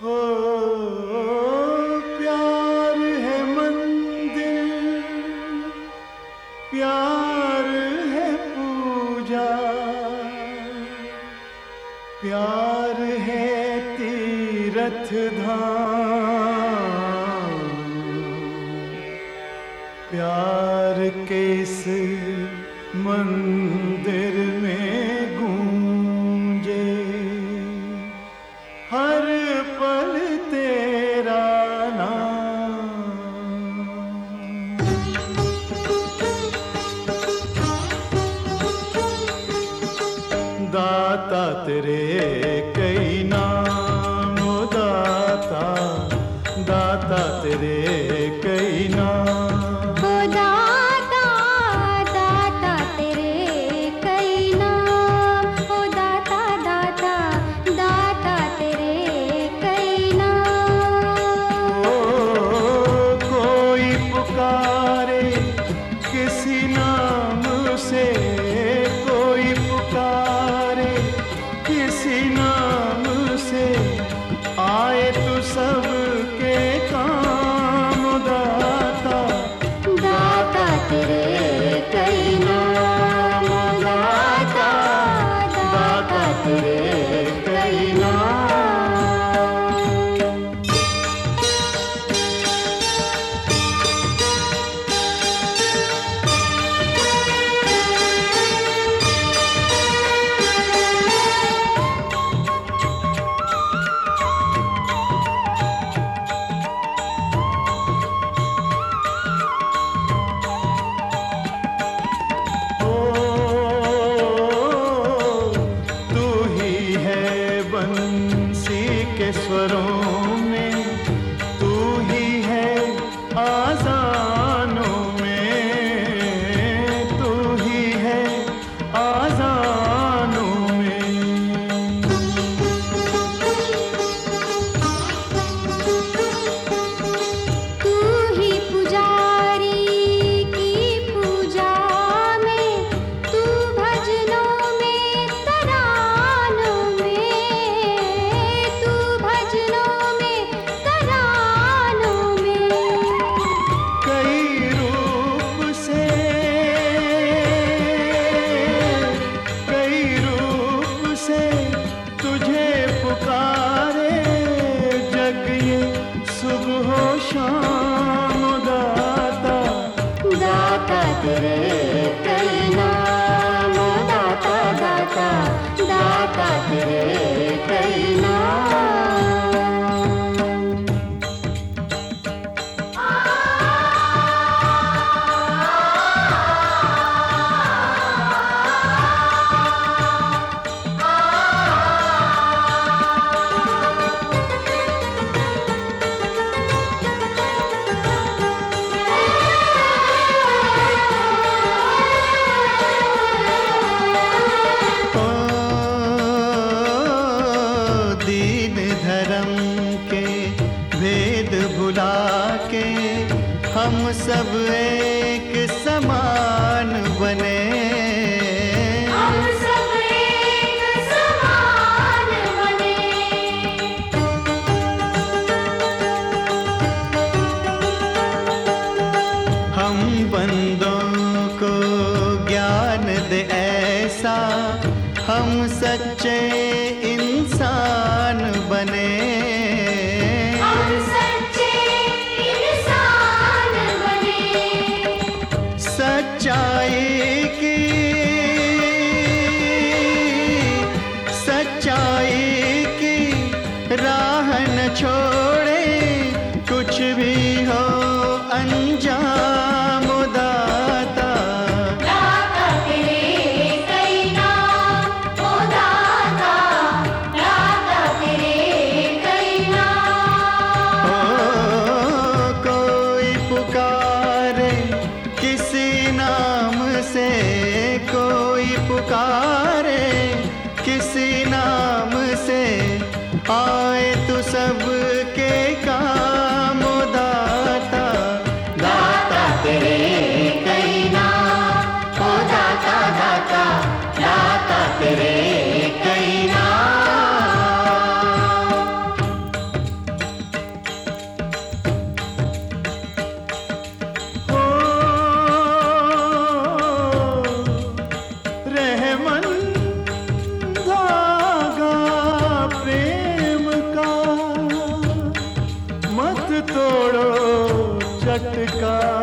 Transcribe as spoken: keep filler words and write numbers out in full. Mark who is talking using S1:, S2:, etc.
S1: हो प्यार है मंदिर, प्यार है पूजा, प्यार है तीर्थ धाम, प्यार के इस मंदिर में गूंजे हर पल तेरा नाम। दाता तेरे कई नाम, ओ दाता दाता तेरे कई नाम। किसी नाम से कोई पुकारे, किसी नाम से आए तो सबके काम। दाता दाता तेरे कई नाम, दाता दाता तेरे कई नाम। बंसी के स्वरों में तू ही है, आज़ानों में तू ही है, आज़ानों में।
S2: तू ही पुजारी की पूजा में, तू भजनों में तरानों में, तू भजनों में तरानों में।
S1: कई रूप से कई रूप से तुझे पुकारे जग ये सुबह शाम। दाता दाता तेरे कई नाम, दाता दाता दाता तेरे कई नाम। दीन धर्म के भेद भुला के हम सब एक समान बने,
S2: हम सब एक समान बने।
S1: हम बंदों को ज्ञान दे ऐसा, हम सच्चे इंसान बने,
S2: हम सच्चे इंसान बने।
S1: सच्चाई की सच्चाई की राह न छोड़े, कुछ भी हो अंजाम। दाता
S2: दाता तेरे कई नाम, ओ दाता दाता तेरे कई नाम।
S1: ओ कोई पुकारे किसी नाम से, कोई पुकारे किसी नाम से आए तो सबके काम। दाता दाता तेरे कई नाम, ओ दाता दाता दाता तेरे कई नाम। झटका